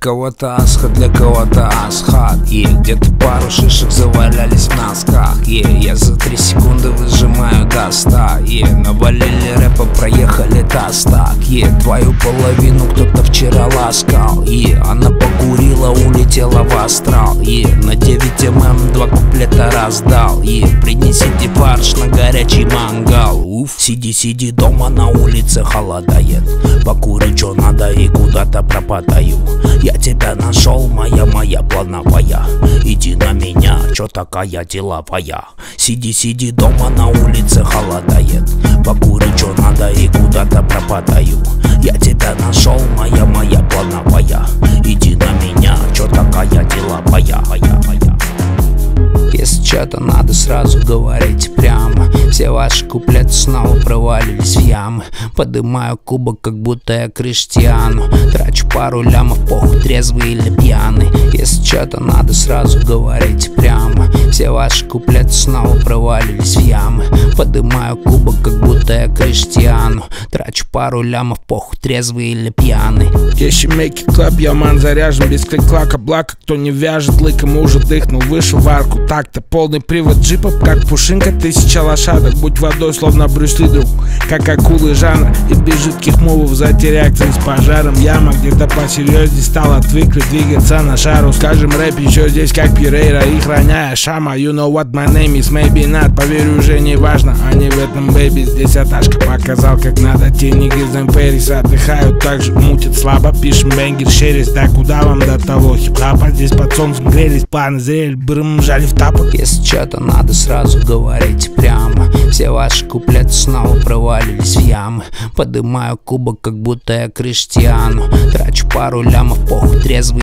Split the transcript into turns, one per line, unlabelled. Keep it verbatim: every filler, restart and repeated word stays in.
кого-то Асха, для кого-то Асхат. Е, где-то пару шишек завалялись в носках. Е, я за три секунды выжимаю до ста. Е, навалили рэпа, проехали тастак. Е, твою половину кто-то вчера ласкал. Е, она покурила, улетела в астрал. Е, на девять мм два куплета раздал. Е, принесите фарш на горячий мангал. Уф, сиди, сиди дома, на улице холодает. Покури, чё надо, и куда-то пропадаю. Я тебя нашел, моя, моя плановая. Иди на меня, чё такая деловая. Сиди, сиди дома, на улице холодает. Покури, чё надо, и куда-то пропадаю. Я тебя нашел, моя, моя плановая. Иди на меня, чё такая деловая. Если что-то надо, сразу говорите прямо. Все ваши куплеты снова провалились в ямы. Подымаю кубок, как будто я Криштиану. Трачу пару лямов, похуй, трезвый или пьяный. Если что-то надо, сразу говорите прямо. Все ваши куплеты снова провалились в ямы. Подымаю кубок, как будто я Криштиану. Трачу пару лямов, похуй, трезвый или пьяный.
Если make it club, я ман заряжен без клик-клака, блака. Кто не вяжет лыком, уже дыхнул, вышел в арку. Так-то полный привод джипа, как пушинка, тысяча лошадок. Будь водой, словно Брюс Ли, друг, как акулы жанра. И без жидких мувов зайти реакции с пожаром. Яма где-то посерьезней стал, отвыкли двигаться на шару. Скажем, рэп еще здесь как Пирейра, и храняя Шама. You know what my name is, maybe not. Поверь, уже не важно, а не в этом, бэйби. Здесь Аташка показал, как надо. Те нигги из Эмпэрис отдыхают, также мутят слабо. Пишем бенгер, шерис, да куда вам до того хип-хапа? Здесь под солнцем грелись, планы зрели, брым, жали в тапок.
Если что-то надо, сразу говорите прямо. Все ваши куплеты снова провалились в ямы. Подымаю кубок, как будто я Криштиану. Трачу пару лямов, похуй, трезвый